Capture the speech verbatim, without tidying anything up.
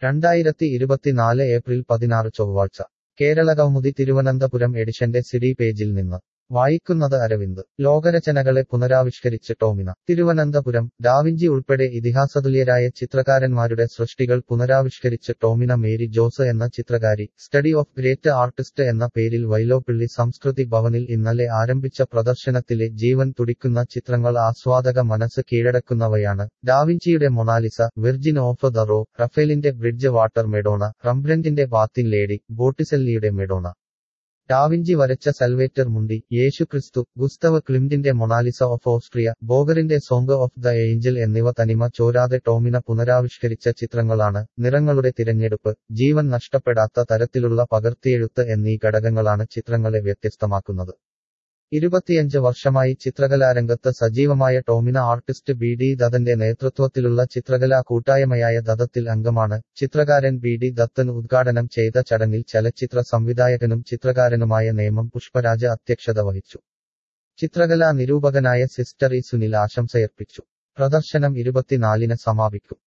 രണ്ടായിരത്തി ഇരുപത്തിനാല് ഏപ്രിൽ പതിനാറ് ചൊവ്വാഴ്ച കേരളകൗമുദി തിരുവനന്തപുരം എഡിഷന്റെ സിഡി പേജിൽ നിന്ന് വായിക്കുന്നത് അരവിന്ദ്. ലോകരചനകളെ പുനരാവിഷ്കരിച്ച് ടോമിന. തിരുവനന്തപുരം. ഡാവിഞ്ചി ഉൾപ്പെടെ ഇതിഹാസതുല്യരായ ചിത്രകാരന്മാരുടെ സൃഷ്ടികൾ പുനരാവിഷ്കരിച്ച് ടോമിന മേരി ജോസ് എന്ന ചിത്രകാരി. സ്റ്റഡി ഓഫ് ഗ്രേറ്റ് ആർട്ടിസ്റ്റ് എന്ന പേരിൽ വൈലോപ്പിള്ളി സംസ്കൃതി ഭവനിൽ ഇന്നലെ ആരംഭിച്ച പ്രദർശനത്തിലെ ജീവൻ തുടിക്കുന്ന ചിത്രങ്ങൾ ആസ്വാദക മനസ്സ് കീഴടക്കുന്നവയാണ്. ഡാവിഞ്ചിയുടെ മൊണാലിസ, വിർജിൻ ഓഫ് ദ റോ, റഫേലിന്റെ ബ്രിഡ്ജ് വാട്ടർ മെഡോണ, റംബ്രൻഡിന്റെ ബാത്തിങ് ലേഡി, ബോട്ടിസെല്ലിയുടെ മെഡോണ, ഡാവിഞ്ചി വരച്ച സൽവേറ്റർ മുണ്ടി, യേശു ക്രിസ്തു, ഗുസ്തവ് ക്ലിംറ്റിന്റെ മൊണാലിസ ഓഫ് ഓസ്ട്രിയ, ബോഗറിന്റെ സോങ് ഓഫ് ദ ഏഞ്ചൽ എന്നിവ തനിമ ചോരാതെ ടോമിന പുനരാവിഷ്കരിച്ച ചിത്രങ്ങളാണ്. നിറങ്ങളുടെ തിരഞ്ഞെടുപ്പ്, ജീവൻ നഷ്ടപ്പെടാത്ത തരത്തിലുള്ള പകർത്തിയെഴുത്ത് എന്നീ ഘടകങ്ങളാണ് ചിത്രങ്ങളെ വ്യത്യസ്തമാക്കുന്നത്. ഇരുപത്തിയഞ്ച് വർഷമായി ചിത്രകലാരംഗത്ത് സജീവമായ ടോമിന ആർട്ടിസ്റ്റ് ബി ഡി ദത്തന്റെ നേതൃത്വത്തിലുള്ള ചിത്രകലാ കൂട്ടായ്മയായ ദത്തത്തിൽ അംഗമാണ്. ചിത്രകാരൻ ബി ഡി ദത്തൻ ഉദ്ഘാടനം ചെയ്ത ചടങ്ങിൽ ചലച്ചിത്ര സംവിധായകനും ചിത്രകാരനുമായ നേമം പുഷ്പരാജ അധ്യക്ഷത വഹിച്ചു. ചിത്രകലാ നിരൂപകനായ സിസ്റ്റർ ഇ സുനിൽ ആശംസയർപ്പിച്ചു. പ്രദർശനം ഇരുപത്തിനാലിന് സമാപിക്കും.